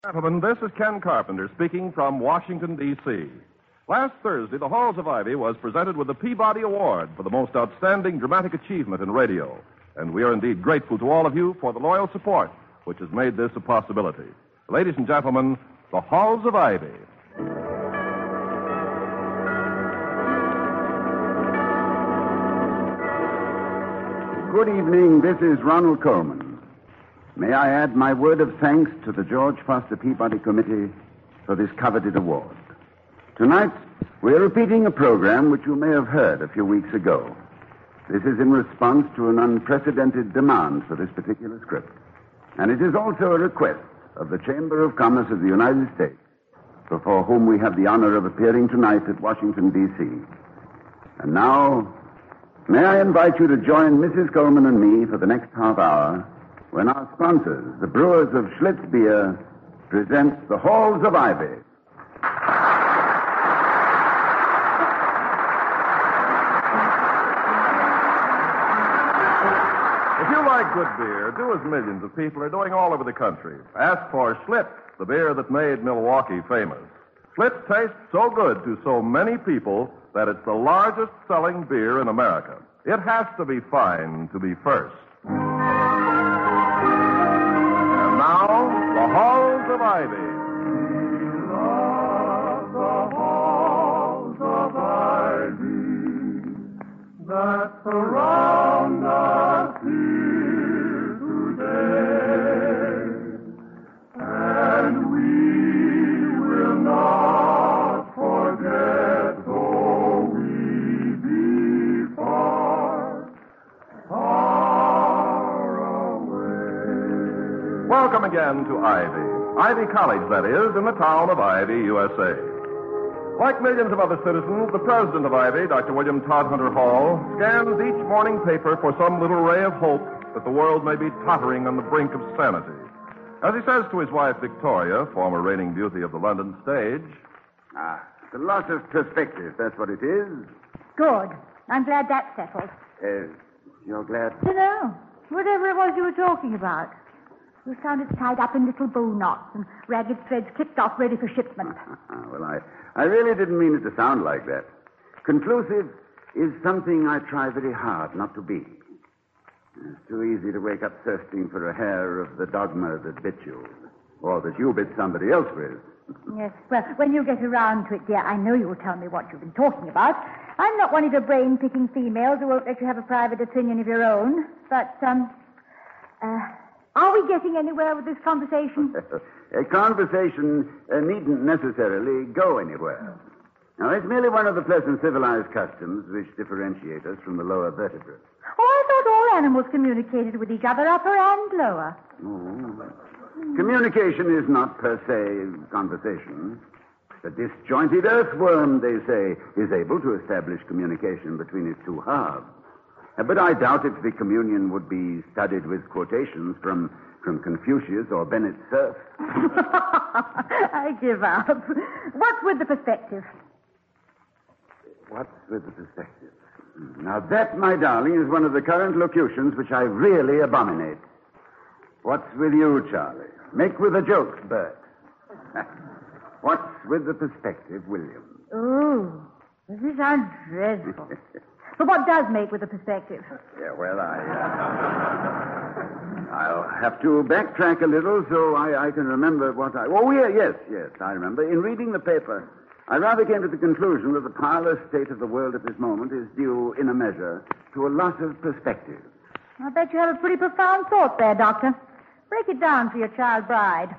Gentlemen, this is Ken Carpenter speaking from Washington, D.C. Last Thursday, the Halls of Ivy was presented with the Peabody Award for the most outstanding dramatic achievement in radio. And we are indeed grateful to all of you for the loyal support which has made this a possibility. Ladies and gentlemen, the Halls of Ivy. Good evening. This is Ronald Coleman. May I add my word of thanks to the George Foster Peabody Committee for this coveted award. Tonight, we're repeating a program which you may have heard a few weeks ago. This is in response to an unprecedented demand for this particular script. And it is also a request of the Chamber of Commerce of the United States, before whom we have the honor of appearing tonight at Washington, D.C. And now, may I invite you to join Mrs. Coleman and me for the next half hour when our sponsors, the brewers of Schlitz Beer, presents the Halls of Ivy. If you like good beer, do as millions of people are doing all over the country. Ask for Schlitz, the beer that made Milwaukee famous. Schlitz tastes so good to so many people that it's the largest selling beer in America. It has to be fine to be first. And now, the Halls of Ivy. We love the halls of ivy that surround us here today, and we will not forget though we be far away. Welcome again to Ivy. Ivy College, that is, in the town of Ivy, USA. Like millions of other citizens, the president of Ivy, Dr. William Todd Hunter Hall, scans each morning paper for some little ray of hope that the world may be tottering on the brink of sanity. As he says to his wife, Victoria, former reigning beauty of the London stage, The loss of perspective, that's what it is. Good. I'm glad that's settled. You're glad? No. Whatever it was you were talking about. You sounded tied up in little bow knots and ragged threads clipped off ready for shipment. Well, I really didn't mean it to sound like that. Conclusive is something I try very hard not to be. It's too easy to wake up thirsting for a hair of the dogma that bit you, or that you bit somebody else with. Yes, well, when you get around to it, dear, I know you'll tell me what you've been talking about. I'm not one of your brain-picking females who won't let you have a private opinion of your own. But, are we getting anywhere with this conversation? A conversation needn't necessarily go anywhere. Now, it's merely one of the pleasant civilized customs which differentiate us from the lower vertebrates. Oh, I thought all animals communicated with each other, upper and lower. Communication is not per se conversation. The disjointed earthworm, they say, is able to establish communication between its two halves. But I doubt if the communion would be studied with quotations from Confucius or Bennett Cerf. I give up. What's with the perspective? What's with the perspective? Now that, my darling, is one of the current locutions which I really abominate. What's with you, Charlie? Make with the jokes, Bert. What's with the perspective, William? Oh, this sounds dreadful. But what does make with the perspective? Yeah, well, I'll have to backtrack a little so I can remember what I... Oh, yeah, yes, I remember. In reading the paper, I rather came to the conclusion that the parlous state of the world at this moment is due, in a measure, to a loss of perspective. I bet you have a pretty profound thought there, Doctor. Break it down for your child bride.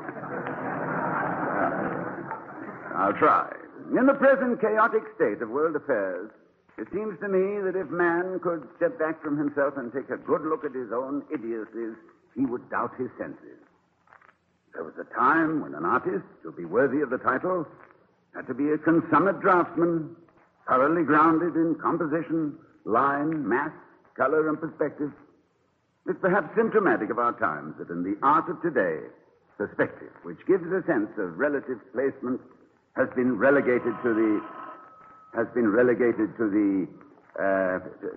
I'll try. In the present chaotic state of world affairs, it seems to me that if man could step back from himself and take a good look at his own idiocies, he would doubt his senses. There was a time when an artist, to be worthy of the title, had to be a consummate draftsman, thoroughly grounded in composition, line, mass, color, and perspective. It's perhaps symptomatic of our times that in the art of today, perspective, which gives a sense of relative placement, has been relegated to the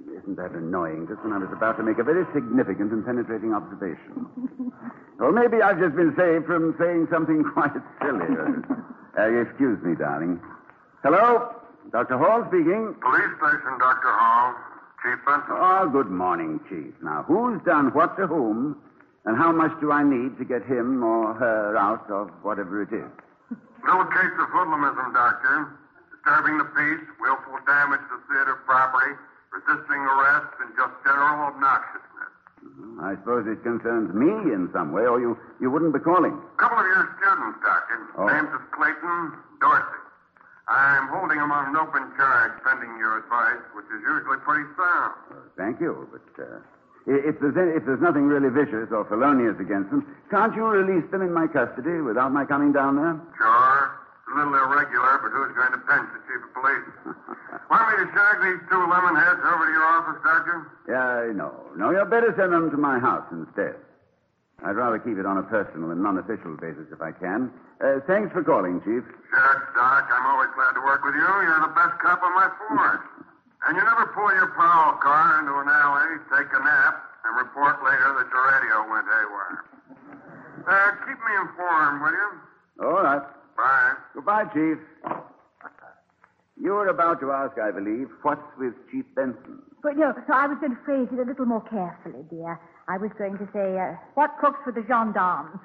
Isn't that annoying? Just when I was about to make a very significant and penetrating observation. Well, maybe I've just been saved from saying something quite silly. Excuse me, darling. Hello? Dr. Hall speaking. Police station, Dr. Hall. Chief Benson. Oh, good morning, Chief. Now, who's done what to whom, and how much do I need to get him or her out of whatever it is? Little case of hoodlumism, Doctor. Disturbing the peace, willful damage to theater property, resisting arrest, and just general obnoxiousness. I suppose it concerns me in some way, or you wouldn't be calling. A couple of your students, Doctor. Oh. Names is Clayton, Dorsey. I'm holding them on an open charge pending your advice, which is usually pretty sound. Thank you, but if there's nothing really vicious or felonious against them, can't you release them in my custody without my coming down there? Sure. It's a little irregular, but who's going to pinch the chief of police? Want me to shag these two lemon heads over to your office, Doctor? Yeah, no, you'd better send them to my house instead. I'd rather keep it on a personal and non-official basis if I can. Thanks for calling, Chief. Shucks, Doc. I'm always glad to work with you. You're the best cop on my force. And you never pull your Powell car into an alley, take a nap, and report later that your radio went haywire. Keep me informed, will you? All right. Bye. Goodbye, Chief. You were about to ask, I believe, what's with Chief Benson? But no, I was going to phrase it a little more carefully, dear. I was going to say, what cooks for the gendarmes?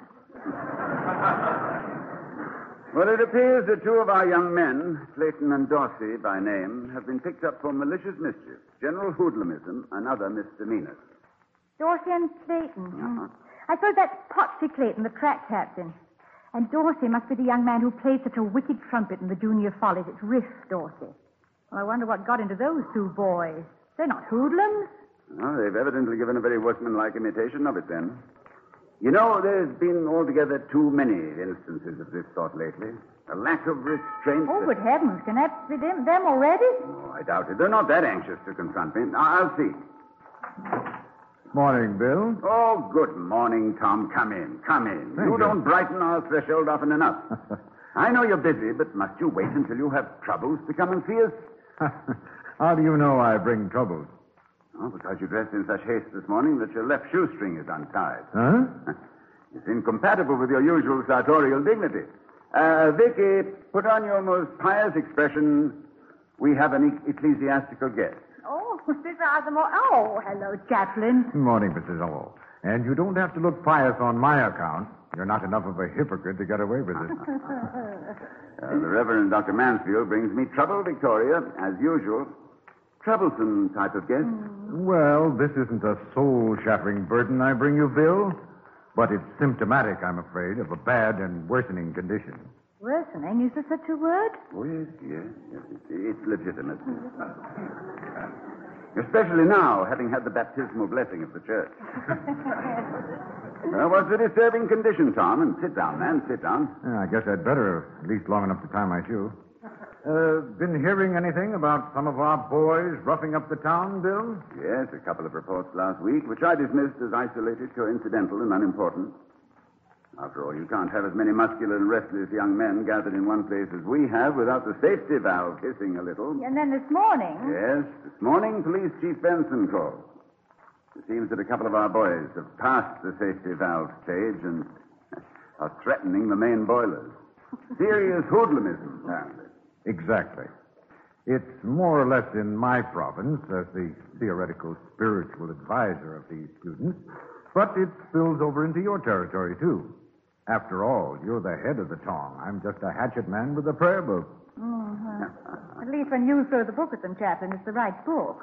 Well, it appears that two of our young men, Clayton and Dorsey by name, have been picked up for malicious mischief, general hoodlumism, and other misdemeanors. Dorsey and Clayton. I suppose that's Potsy Clayton, the track captain. And Dorsey must be the young man who played such a wicked trumpet in the Junior Follies. It's Riff Dorsey. Well, I wonder what got into those two boys. They're not hoodlums. Well, they've evidently given a very workmanlike imitation of it, then. You know, there's been altogether too many instances of this sort lately. A lack of restraint. Oh, good heavens. Can that be them already? Oh, I doubt it. They're not that anxious to confront me. I'll see. Morning, Bill. Oh, good morning, Tom. Come in. Thank you. You don't brighten our threshold often enough. I know you're busy, but must you wait until you have troubles to come and see us? How do you know I bring troubles? Oh, because you dressed in such haste this morning that your left shoestring is untied. Huh? It's incompatible with your usual sartorial dignity. Vicky, put on your most pious expression. We have an ecclesiastical guest. Oh, Mr. Osmore. Oh, hello, Chaplain. Morning, Mrs. Hall. And you don't have to look pious on my account. You're not enough of a hypocrite to get away with it. The Reverend Dr. Mansfield brings me trouble, Victoria, as usual. Troublesome type of guest. Well, this isn't a soul-shattering burden I bring you, Bill. But it's symptomatic, I'm afraid, of a bad and worsening condition. Worsening? Is there such a word? Oh, yes. It's legitimate. Especially now, having had the baptismal blessing of the church. Well, what's the disturbing condition, Tom? And sit down, man, sit down. Yeah, I guess I'd better, at least long enough to tie my shoe. Been hearing anything about some of our boys roughing up the town, Bill? Yes, a couple of reports last week, which I dismissed as isolated, coincidental, and unimportant. After all, you can't have as many muscular and restless young men gathered in one place as we have without the safety valve hissing a little. And then this morning... Yes, this morning, Police Chief Benson called. It seems that a couple of our boys have passed the safety valve stage and are threatening the main boilers. Serious hoodlumism, apparently. Exactly. It's more or less in my province as the theoretical spiritual advisor of these students, but it spills over into your territory, too. After all, you're the head of the tong. I'm just a hatchet man with a prayer book. At least when you throw the book at them, Chaplain, it's the right book.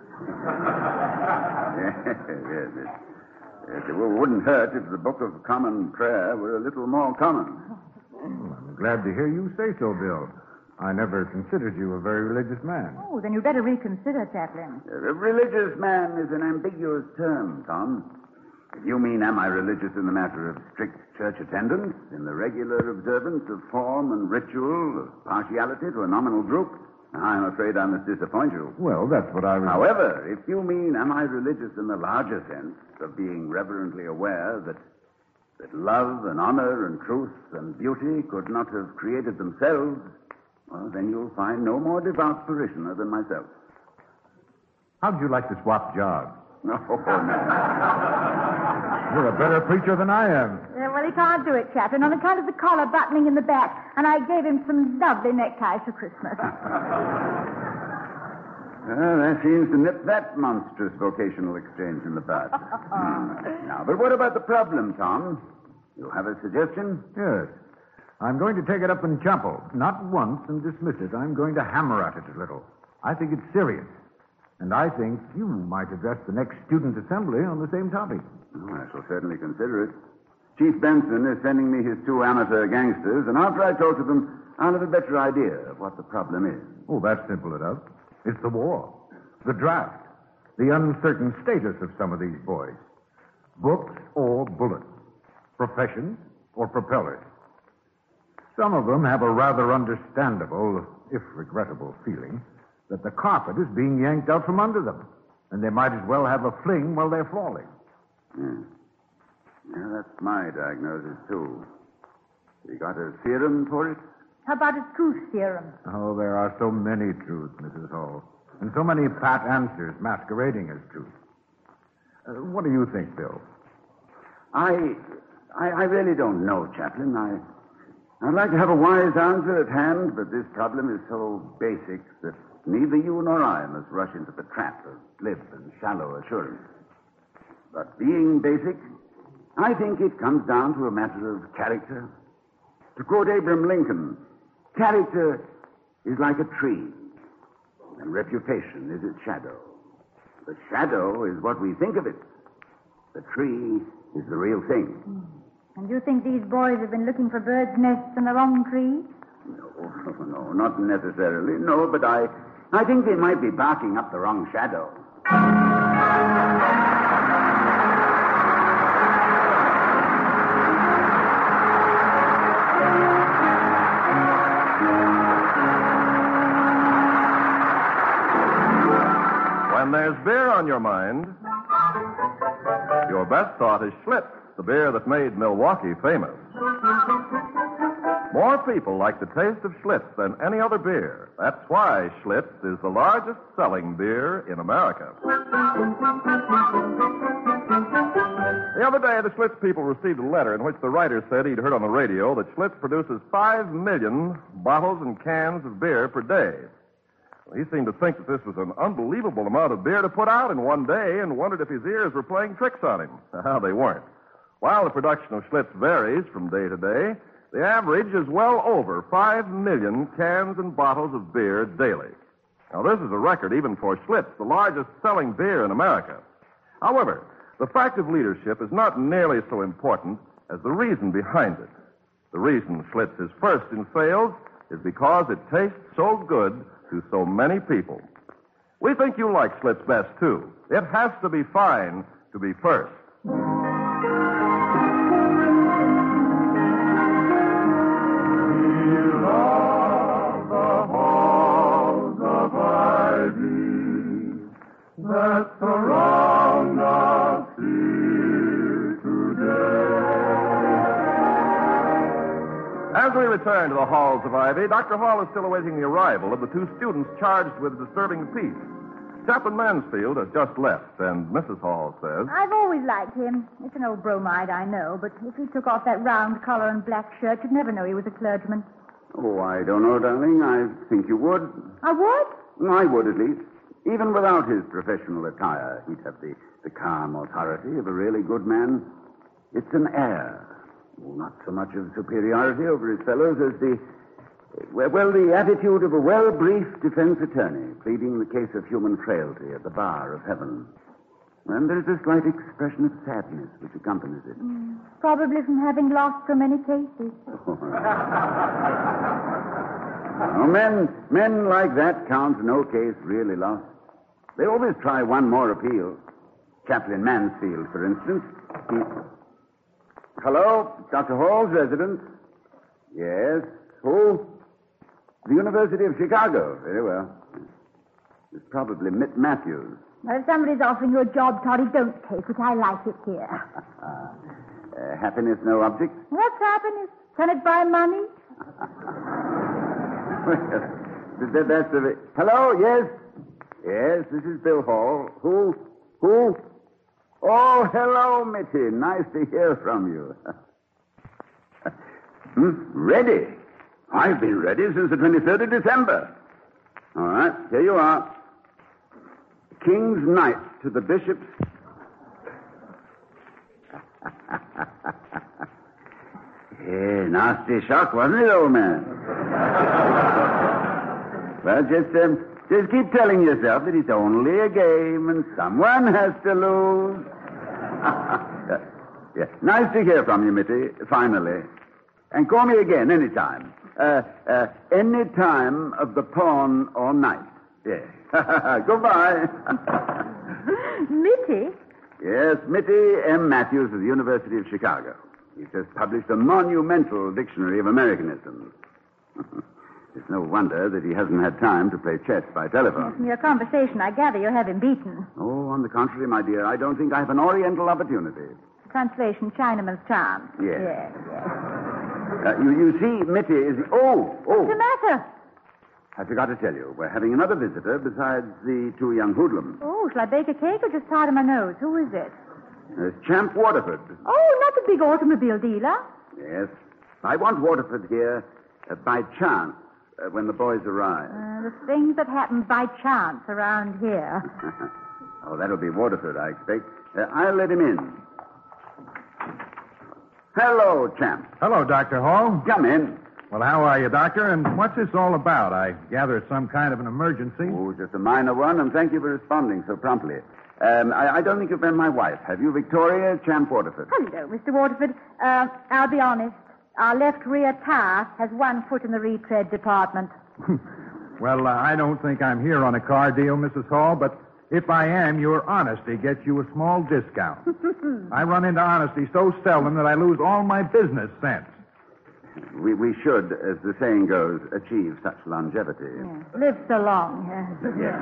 Yes, it wouldn't hurt if the Book of Common Prayer were a little more common. I'm glad to hear you say so, Bill. I never considered you a very religious man. Oh, then you better reconsider, Chaplain. A religious man is an ambiguous term, Tom. If you mean, am I religious in the matter of strict church attendance, in the regular observance of form and ritual, of partiality to a nominal group, I'm afraid I must disappoint you. Well, that's what I was... However, if you mean, am I religious in the larger sense of being reverently aware that love and honor and truth and beauty could not have created themselves, well, then you'll find no more devout parishioner than myself. How'd you like to swap jobs? No, no. You're a better preacher than I am. Yeah, well, he can't do it, Chaplain, on account of the collar buttoning in the back. And I gave him some lovely neckties for Christmas. That seems to nip that monstrous vocational exchange in the bud. Now, but what about the problem, Tom? You have a suggestion? Yes. I'm going to take it up in chapel. Not once and dismiss it. I'm going to hammer at it a little. I think it's serious. And I think you might address the next student assembly on the same topic. Oh, I shall certainly consider it. Chief Benson is sending me his 2 amateur gangsters, and after I talk to them, I'll have a better idea of what the problem is. Oh, that's simple enough. It's the war, the draft, the uncertain status of some of these boys. Books or bullets, professions or propellers. Some of them have a rather understandable, if regrettable, feeling that the carpet is being yanked out from under them, and they might as well have a fling while they're falling. Yeah, that's my diagnosis, too. You got a serum for it? How about a truth serum? Oh, there are so many truths, Mrs. Hall, and so many pat answers masquerading as truth. What do you think, Bill? I really don't know, Chaplain. I'd like to have a wise answer at hand, but this problem is so basic that neither you nor I must rush into the trap of glib and shallow assurance. But being basic, I think it comes down to a matter of character. To quote Abraham Lincoln, character is like a tree, and reputation is its shadow. The shadow is what we think of it. The tree is the real thing. And you think these boys have been looking for birds' nests in the wrong tree? No, not necessarily. No, but I think they might be barking up the wrong shadow. When there's beer on your mind, your best thought is Schlitz, the beer that made Milwaukee famous. More people like the taste of Schlitz than any other beer. That's why Schlitz is the largest selling beer in America. The other day, the Schlitz people received a letter in which the writer said he'd heard on the radio that Schlitz produces 5 million bottles and cans of beer per day. He seemed to think that this was an unbelievable amount of beer to put out in one day and wondered if his ears were playing tricks on him. They weren't. While the production of Schlitz varies from day to day, the average is well over 5 million cans and bottles of beer daily. Now, this is a record even for Schlitz, the largest selling beer in America. However, the fact of leadership is not nearly so important as the reason behind it. The reason Schlitz is first in sales is because it tastes so good to so many people. We think you like Schlitz best, too. It has to be fine to be first. That surround us here today. As we return to the halls of Ivy, Dr. Hall is still awaiting the arrival of the 2 students charged with disturbing peace. Chaplain Mansfield has just left, and Mrs. Hall says... I've always liked him. It's an old bromide, I know, but if he took off that round collar and black shirt, you'd never know he was a clergyman. Oh, I don't know, darling. I think you would. I would? I would, at least. Even without his professional attire, he'd have the calm authority of a really good man. It's an air. Not so much of superiority over his fellows as the attitude of a well-briefed defense attorney pleading the case of human frailty at the bar of heaven. And there's a slight expression of sadness which accompanies it. Probably from having lost so many cases. Now, men like that count no case really lost. They always try one more appeal. Chaplain Mansfield, for instance. Hello, Dr. Hall's residence. Yes. Who? The University of Chicago. Very well. It's probably Mitt Matthews. Well, if somebody's offering you a job, Toddy, don't take it. I like it here. Happiness no object? What's happiness? Can it buy money? That's the... Hello, yes? Yes, this is Bill Hall. Who? Oh, hello, Mitty. Nice to hear from you. Ready? I've been ready since the 23rd of December. All right, here you are. King's Knight to the Bishop's... Nasty shock, wasn't it, old man? Well, just keep telling yourself that it's only a game and someone has to lose. Yeah. Nice to hear from you, Mitty, finally. And call me again any time. Any time of the pawn or night. Yeah. Goodbye. Mitty? Yes, Mitty M. Matthews of the University of Chicago. He's just published a monumental dictionary of Americanisms. It's no wonder that he hasn't had time to play chess by telephone. From your conversation, I gather you have him beaten. Oh, on the contrary, my dear, I don't think I have an oriental opportunity. Translation, Chinaman's charm. Yes. Yes. You see, Mitty is... Oh! What's the matter? I forgot to tell you, we're having another visitor besides the two young hoodlums. Oh, shall I bake a cake or just tie to my nose? Who is it? There's Champ Waterford. Oh, not the big automobile dealer. Yes. I want Waterford here by chance when the boys arrive. The things that happen by chance around here. Oh, that'll be Waterford, I expect. I'll let him in. Hello, Champ. Hello, Dr. Hall. Come in. Well, how are you, Doctor? And what's this all about? I gather it's some kind of an emergency. Oh, just a minor one, and thank you for responding so promptly. I don't think you've met my wife. Have you, Victoria Champ Waterford? Hello, Mr. Waterford. I'll be honest. Our left rear tire has one foot in the retread department. Well, I don't think I'm here on a car deal, Mrs. Hall, but if I am, your honesty gets you a small discount. I run into honesty so seldom that I lose all my business sense. We should, as the saying goes, achieve such longevity. Yes. Live so long. Yes.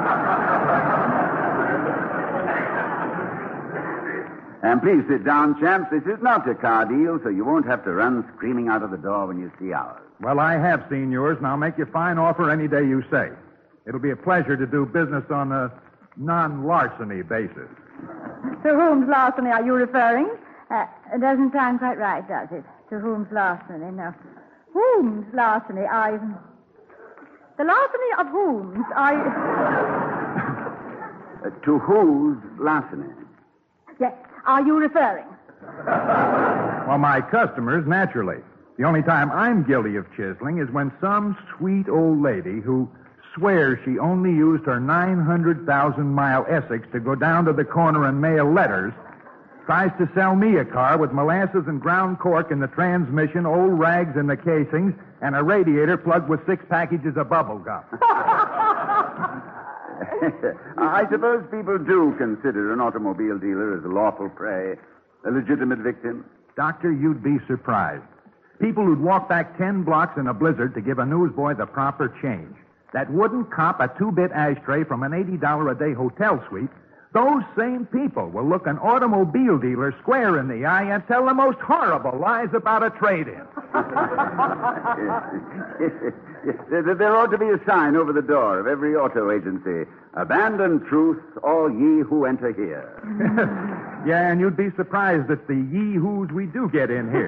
And please sit down, champs. This is not a car deal, so you won't have to run screaming out of the door when you see ours. Well, I have seen yours, and I'll make you a fine offer any day you say. It'll be a pleasure to do business on a non-larceny basis. To whom's larceny are you referring? It doesn't sound quite right, does it? To whom's larceny? No. Whom's larceny? The larceny of whom's? To whose larceny? Yes. Are you referring? Well, my customers, naturally. The only time I'm guilty of chiseling is when some sweet old lady who swears she only used her 900,000-mile Essex to go down to the corner and mail letters tries to sell me a car with molasses and ground cork in the transmission, old rags in the casings, and a radiator plugged with 6 packages of bubble gum. I suppose people do consider an automobile dealer as a lawful prey, a legitimate victim. Doctor, you'd be surprised. People who'd walk back 10 blocks in a blizzard to give a newsboy the proper change, that wouldn't cop a 2-bit ashtray from an $80 a day hotel suite, those same people will look an automobile dealer square in the eye and tell the most horrible lies about a trade-in. There ought to be a sign over the door of every auto agency. Abandon truth, all ye who enter here. Yeah, and you'd be surprised at the yee-hoos we do get in here.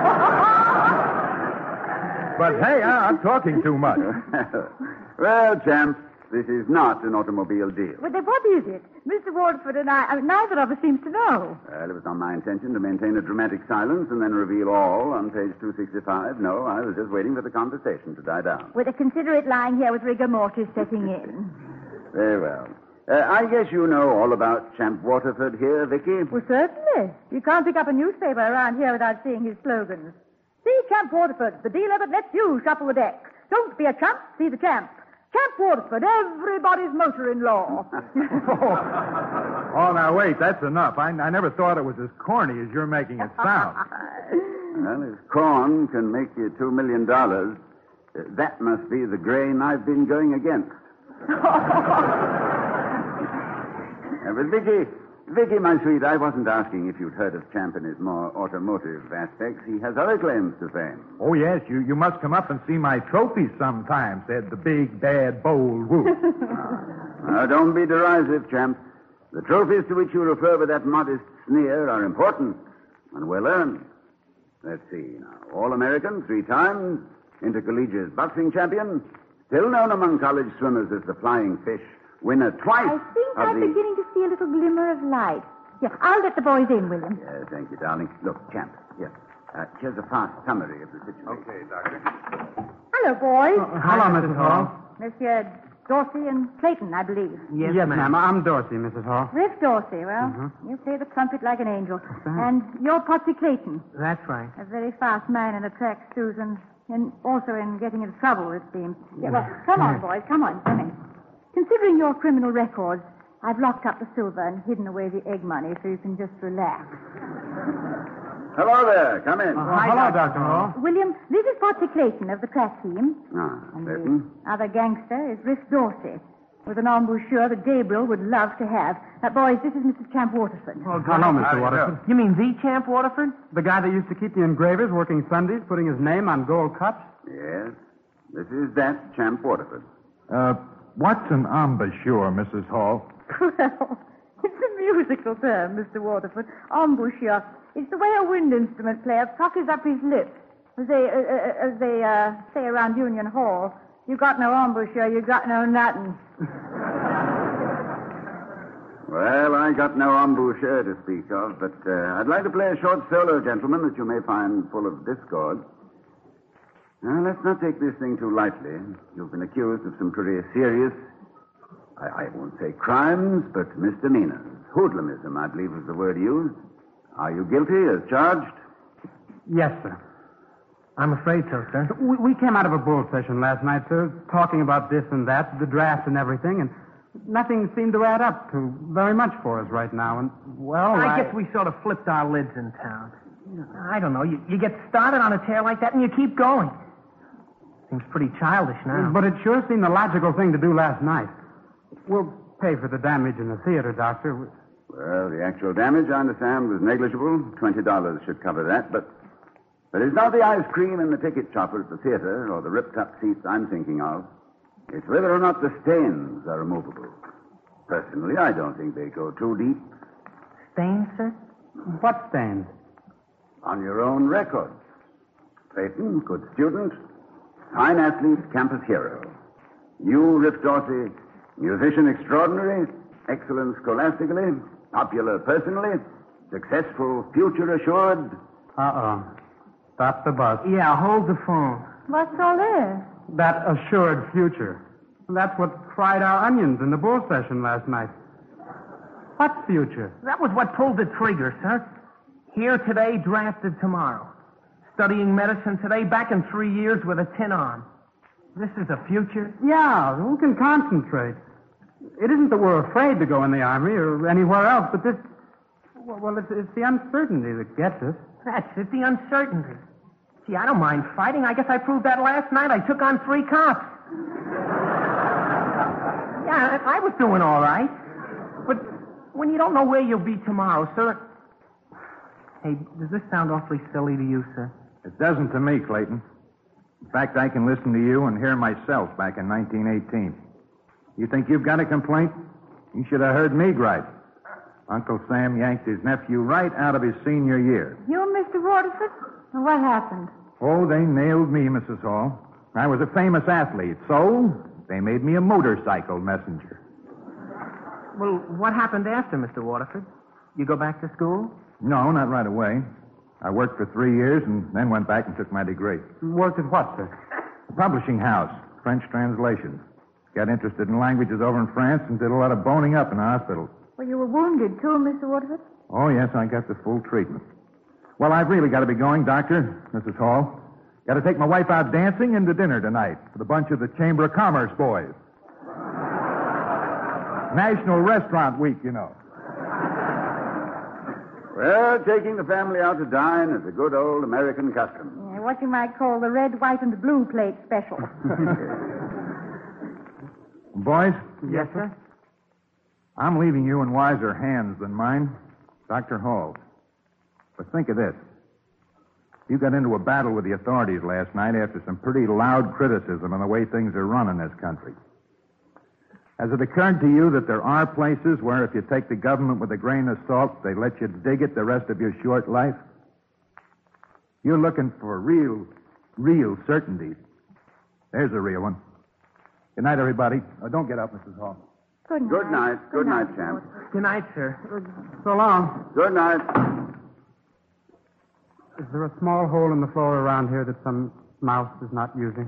But, hey, I'm talking too much. Well, champ, this is not an automobile deal. Well, then what is it? Mr. Waterford and I neither of us seems to know. Well, it was not my intention to maintain a dramatic silence and then reveal all on page 265. No, I was just waiting for the conversation to die down. Well, consider it lying here with rigor mortis setting in. Very well. I guess you know all about Champ Waterford here, Vicky. Well, certainly. You can't pick up a newspaper around here without seeing his slogans. See Champ Waterford, the dealer that lets you shuffle the deck. Don't be a chump, see the champ. Champ Waterford, everybody's motor-in-law. Oh, now, wait, that's enough. I never thought it was as corny as you're making it sound. Well, if corn can make you $2 million, that must be the grain I've been going against. But Vicky, my sweet, I wasn't asking if you'd heard of Champ in his more automotive aspects. He has other claims to fame. Oh, yes, you must come up and see my trophies sometime, said the big, bad, bold wolf. Now, don't be derisive, champ. The trophies to which you refer with that modest sneer are important and well earned. Let's see now. All-American 3 times, intercollegiate boxing champion, still known among college swimmers as the Flying Fish, winner twice. I think I'm beginning to see a little glimmer of light. Yeah, I'll let the boys in, William. Yes, thank you, darling. Look, champ, here. Here's a fast summary of the situation. Okay, Doctor. Hello, boys. Hello, Mrs. Hall. Monsieur Dorsey and Clayton, I believe. Yes, ma'am. I'm Dorsey, Mrs. Hall. Riff Dorsey, well, you play the trumpet like an angel. And you're Potsy Clayton, That's right. a very fast man in the track, Susan, and also in getting into trouble, it seems. Yeah, well, come on, boys, come in. Considering your criminal records, I've locked up the silver and hidden away the egg money so you can just relax. Hello there. Come in. Hello, Dr. Hall. William, this is Potsy Clayton of the track team. And Clayton. the other gangster is Riff Dorsey, with an embouchure that Gabriel would love to have. Boys, this is Mr. Champ Waterford. Hello, Mr. Waterford. You mean the Champ Waterford? The guy that used to keep the engravers working Sundays, putting his name on gold cups? Yes, this is that Champ Waterford. What's an embouchure, Mrs. Hall? Well, it's a musical term, Mr. Waterford. Embouchure. It's the way a wind instrument player puckers up his lips. As they say around Union Hall, you got no embouchure, you got no nothing. Well, I got no embouchure to speak of, but I'd like to play a short solo, gentlemen, that you may find full of discord. Now, let's not take this thing too lightly. You've been accused of some pretty serious, I won't say crimes, but misdemeanors. Hoodlumism, I believe, was the word used. Are you guilty as charged? Yes, sir. I'm afraid so, sir. We came out of a bull session last night, sir, talking about this and that, the draft and everything, and nothing seemed to add up to very much for us right now. And, well, I guess we sort of flipped our lids in town. I don't know. You get started on a tear like that and you keep going. Seems pretty childish now. But it sure seemed the logical thing to do last night. We'll pay for the damage in the theater, Doctor. Well, the actual damage, I understand, was negligible. $20 should cover that, but it's not the ice cream and the ticket chopper at the theater or the ripped-up seats I'm thinking of. It's whether or not the stains are removable. Personally, I don't think they go too deep. Stains, sir? What stains? On your own records. Clayton, good student. Fine athlete, campus hero. You, Riff Dorsey, musician extraordinary, excellent scholastically, popular personally, successful, future assured. Uh-oh. Stop the bus. Yeah, hold the phone. What's all this? That assured future. That's what fried our onions in the bull session last night. What future? That was what pulled the trigger, sir. Here today, drafted tomorrow. Studying medicine today, back in 3 years with a tin arm. This is a future? Yeah, who can concentrate? It isn't that we're afraid to go in the Army or anywhere else, but this... Well, it's the uncertainty that gets us. That's it, the uncertainty. Gee, I don't mind fighting. I guess I proved that last night. I took on 3 cops. Yeah, I was doing all right. But when you don't know where you'll be tomorrow, sir... Hey, does this sound awfully silly to you, sir? It doesn't to me, Clayton. In fact, I can listen to you and hear myself back in 1918. You think you've got a complaint? You should have heard me gripe. Uncle Sam yanked his nephew right out of his senior year. You, Mr. Waterford? What happened? Oh, they nailed me, Mrs. Hall. I was a famous athlete, so they made me a motorcycle messenger. Well, what happened after, Mr. Waterford? You go back to school? No, not right away. I worked for 3 years and then went back and took my degree. Worked at what, sir? A publishing house, French translations. Got interested in languages over in France and did a lot of boning up in the hospital. Well, you were wounded, too, Mr. Waterford? Oh, yes, I got the full treatment. Well, I've really got to be going, Doctor, Mrs. Hall. Got to take my wife out dancing and to dinner tonight with a bunch of the Chamber of Commerce boys. National Restaurant Week, you know. Well, taking the family out to dine is a good old American custom. Yeah, what you might call the red, white, and blue plate special. Boys? Yes, sir? I'm leaving you in wiser hands than mine, Dr. Hall. But think of this. You got into a battle with the authorities last night after some pretty loud criticism on the way things are run in this country. Has it occurred to you that there are places where if you take the government with a grain of salt, they let you dig it the rest of your short life? You're looking for real certainties. There's a real one. Good night, everybody. Oh, don't get up, Mrs. Hall. Good night. Good night. Good night, champ. Good night, sir. So long. Good night. Is there a small hole in the floor around here that some mouse is not using?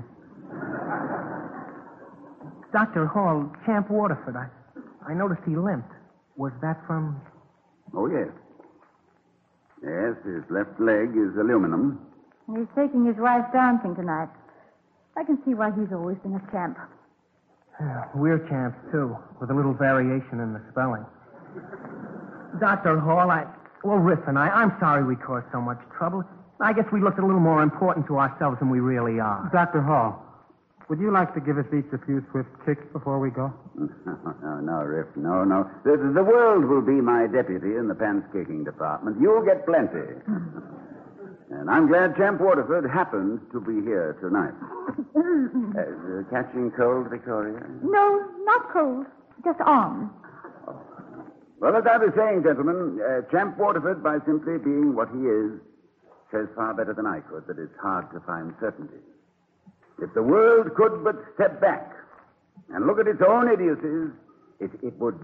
Dr. Hall, Champ Waterford, I noticed he limped. Was that from... Oh, yes. Yes, his left leg is aluminum. He's taking his wife dancing tonight. I can see why he's always been a champ. We're champs, too, with a little variation in the spelling. Dr. Hall, Well, Riff and I'm sorry we caused so much trouble. I guess we looked a little more important to ourselves than we really are. Dr. Hall, would you like to give us each a few swift kicks before we go? No, Riff, no. The world will be my deputy in the pants-kicking department. You'll get plenty. And I'm glad Champ Waterford happens to be here tonight. Catching cold, Victoria? No, not cold. Just on. Well, as I was saying, gentlemen, Champ Waterford, by simply being what he is, says far better than I could that it's hard to find certainty. If the world could but step back and look at its own idiocies, it would...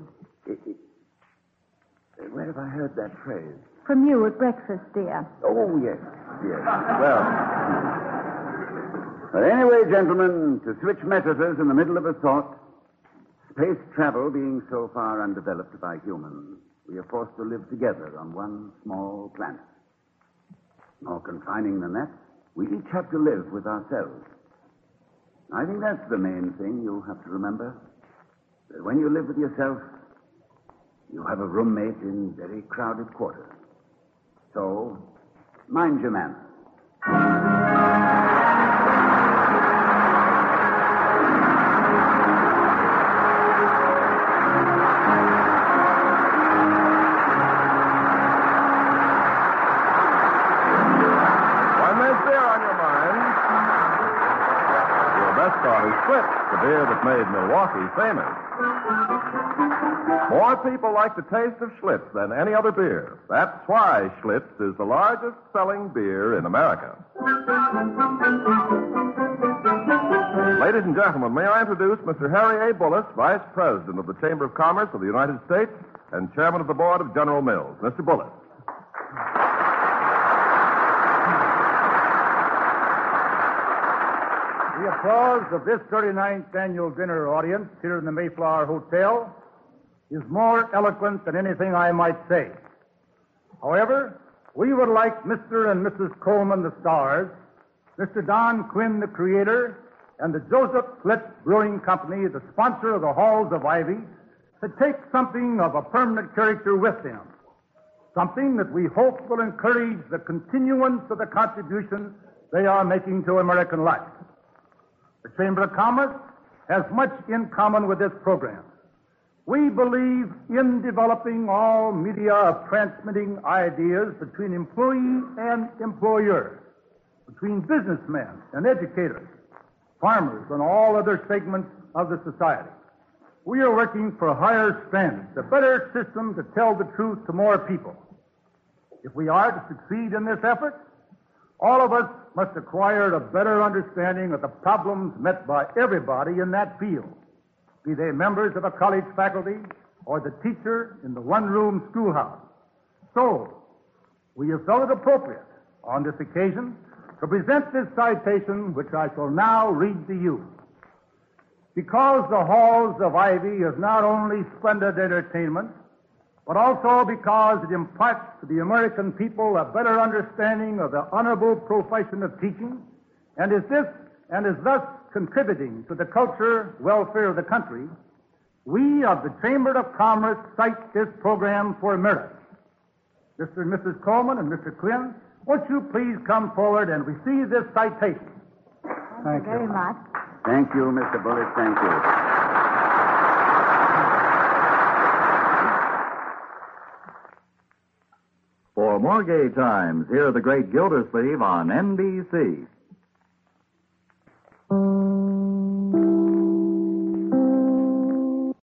Where have I heard that phrase? From you at breakfast, dear. Oh, yes. But anyway, gentlemen, to switch metaphors in the middle of a thought, space travel being so far undeveloped by humans, we are forced to live together on one small planet. More confining than that, we each have to live with ourselves. I think that's the main thing you'll have to remember. That when you live with yourself, you have a roommate in very crowded quarters. So, mind your manners. When there's beer on your mind, your best thought is Schlitz, the beer that made Milwaukee famous. More people like the taste of Schlitz than any other beer. That's why Schlitz is the largest selling beer in America. Ladies and gentlemen, may I introduce Mr. Harry A. Bullis, Vice President of the Chamber of Commerce of the United States and Chairman of the Board of General Mills. Mr. Bullis. The applause of this 39th annual dinner audience here in the Mayflower Hotel is more eloquent than anything I might say. However, we would like Mr. and Mrs. Coleman, the stars, Mr. Don Quinn, the creator, and the Joseph Schlitz Brewing Company, the sponsor of the Halls of Ivy, to take something of a permanent character with them. Something that we hope will encourage the continuance of the contribution they are making to American life. The Chamber of Commerce has much in common with this program. We believe in developing all media of transmitting ideas between employee and employer, between businessmen and educators, farmers, and all other segments of the society. We are working for higher standards, a better system to tell the truth to more people. If we are to succeed in this effort, all of us must acquire a better understanding of the problems met by everybody in that field, be they members of a college faculty or the teacher in the one-room schoolhouse. So, we have felt it appropriate on this occasion to present this citation, which I shall now read to you. Because the Halls of Ivy is not only splendid entertainment, but also because it imparts to the American people a better understanding of the honorable profession of teaching, and is thus contributing to the culture welfare of the country, we of the Chamber of Commerce cite this program for merit. Mr. and Mrs. Coleman and Mr. Quinn, won't you please come forward and receive this citation? Thank you very much. Thank you, Mr. Bullis. Thank you. For more gay times, hear the great Gildersleeve on NBC.